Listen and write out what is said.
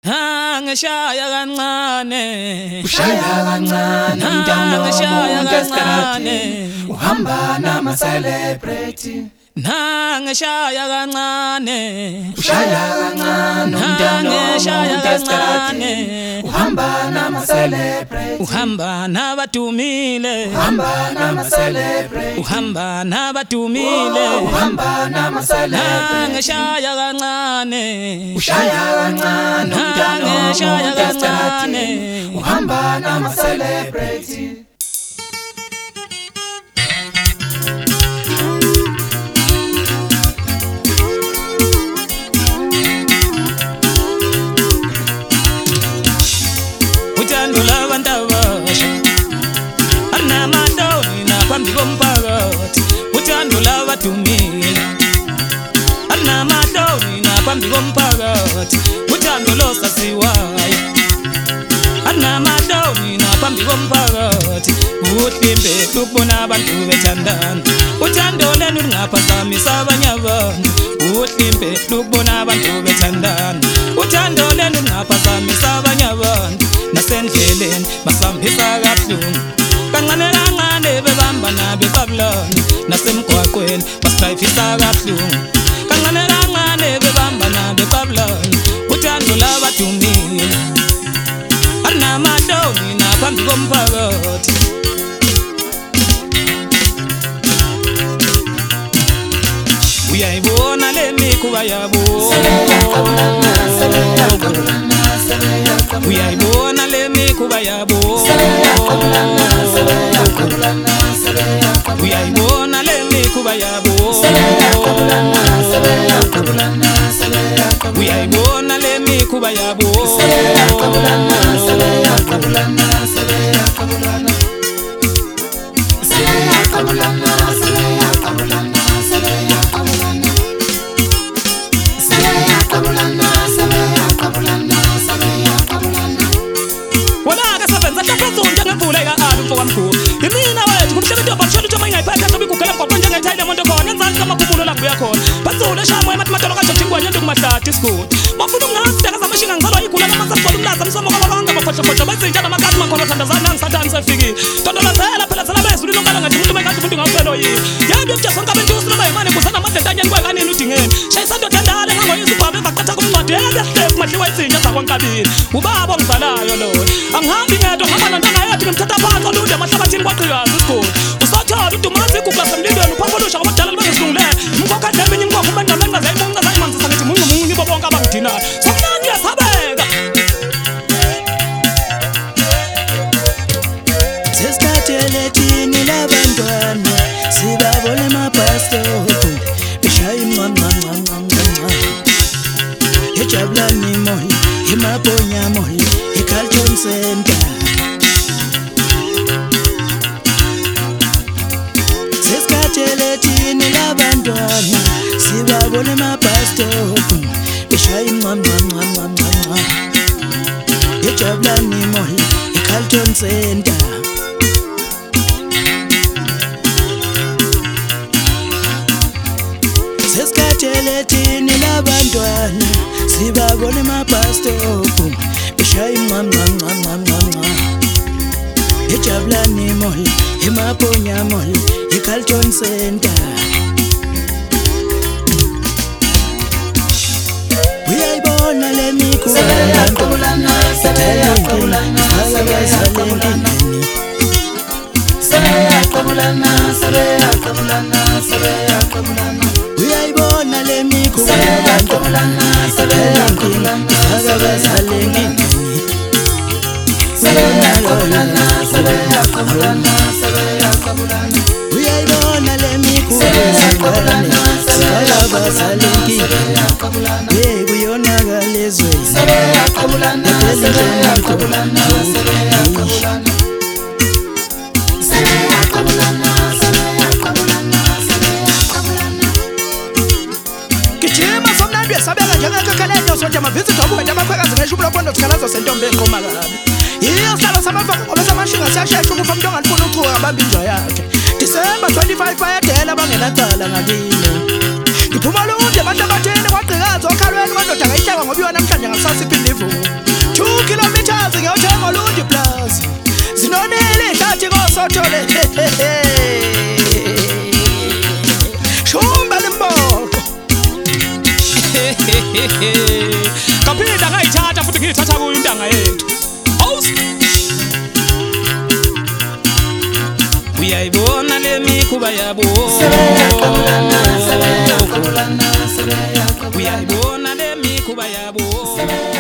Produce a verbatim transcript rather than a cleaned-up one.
Ngishaya kancane ushaya kancane umntwana wonke uhamba nama celebrate ngishaya kancane ushaya kancane umntwana wonke uhamba nama celebrate uhamba nabadumile uhamba nama celebrate uhamba nabadumile uhamba nama celebrate ngishaya kancane ushaya kancane umntwana wonke uhamba nama celebrate uthando labantu abasha arinamadoni naphambi komphakathi uthando labadumile arinamadoni naphambi komphakathi uthando losaziwayo arinamadoni naphambi komphakathi uthimbe ukubona abantu bethandana uthando lenu lingaphazamisa abanye abantu uthimbe ukubona abantu bethandana uthando lenu lingaphazamisa abanye abantu nasendleleni basambisa kabuhlungu kancane kancane bebambana bebabulana nasemgwaqweni basidrayivisa kabuhlungu kancane kancane bebambana bebabulana uthando labadumile arinamadoni naphambi komphakathi uyayibona le mikhuba yabo uyayibona le mikhuba yabo uyayibona le mikhuba yabo uyayibona le mikhuba yabo imina wethu kumhlekethu wabhakshela uthi mayingayiphatha xa bigugela mgwaqo njengethayile monto khona enzansi kamakhumulo lapho uyakhona bazule eshamo emathi matolo kajothi ngwanyento kumahlati isigodi bafuna ungafitaka zamashinga ngizalwa yigula namasasibona umlaza msomo kwababanga bakhohlokhohlo bezintsha namakazi mankhona thandazana ngisathani sefikile tondolazela phela zela bezulu lonkala ngathi umuntu mekathi umuntu ngawufelo yini yambi yokutya sonke abentusi noba yimane ngusana amadentanyeni kwekanini udingeni shayisando dendale ngangoyisa ubhabe baqatha kumncwadi ebehle kumahliwa izintsha zakwankabini ubaba ongizalayo loyo angihambi ngedwa ngihamba nontanga yethu ngimthatha phansi olude emahlabathini kwaqhikazi isigodi usothola udumanzi igugla semlindweni uphambulusha kwabadala libezihlungule imkhokhadla eminye imkokho umendola engazayimuncazayimanzisa ngithi mungu mungu nibo bonke abangidinayo somnandi uyasabeka sesikhathelethini labantwana sibabona emabhastophu beshaya imncamncamncamncamncam ejabulani mall emabhonya mall eCarlton Center sesikhathelethini labantwana sibabona emabhastophu beshaya imncamncamncamncam ejabulani mall eCarlton Center sesikhathelethini labantwana sibabona emabhastophu beshaya imncamncamncamncam ejabulani mall emabhonya mall eCarlton Center uyayibona le mikhuba sebeyaqulana sebeyaqulana sebeyaqulana sebeyaqulana sebeyaqulana sebeyaqulana uyayibona le mikhuba sebeyaqulana sebeyaqulana sebeyaqulana sebeyaqulana sebeyaqulana sebeyaqulana uyayibona le mikhuba sebeyaqulana sebeyaqulana bekuyonakala ezweni sebeyaqulana sebeyaqulana sebeyaqulana sebeyaqulana sebeyaqulana sebeyaqulana gijima somnandi uyasabeka njengakakhalento sonke amavisiti obubethe amakhwekazi ngeshubu lopondo sikhalazo sentombi enqoma kabi yiyo sihlalo samafaka ngoba samashinga siyashesha ukufa umuntu ongalifuna uchuka abamba inja yakhe December twenty-five bayadela bangenacala ngakini ngiphuma lude abantu abatheni kwagqikazi okhalweni madoda ngayihlaba ngoba yona namhlanje ngasasiphi indivuko sotole shumba limboto kaphinda ngayithatha futhi ngiyithatha kuyo intanga yethu uyayibona le mikhuba yabo uyayibona le mikhuba yabo